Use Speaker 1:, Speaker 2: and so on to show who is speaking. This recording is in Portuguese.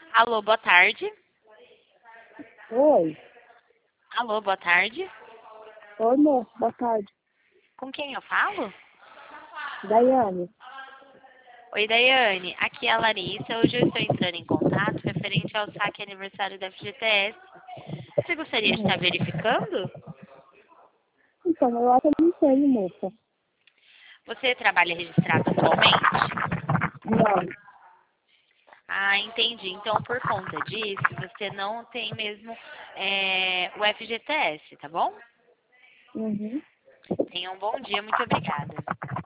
Speaker 1: Alô, boa tarde.
Speaker 2: Oi.
Speaker 1: Alô, boa tarde.
Speaker 2: Oi, moço. Boa tarde.
Speaker 1: Com quem eu falo?
Speaker 2: Daiane.
Speaker 1: Oi, Daiane. Aqui é a Larissa. Hoje eu estou entrando em contato referente ao saque aniversário da FGTS. Você gostaria de estar
Speaker 2: Uhum.
Speaker 1: verificando?
Speaker 2: Então, eu acho que eu não tenho, moça.
Speaker 1: Você trabalha registrado atualmente?
Speaker 2: Não.
Speaker 1: Ah, entendi. Então, por conta disso, você não tem mesmo o FGTS, tá bom?
Speaker 2: Uhum.
Speaker 1: Tenha um bom dia. Muito obrigada.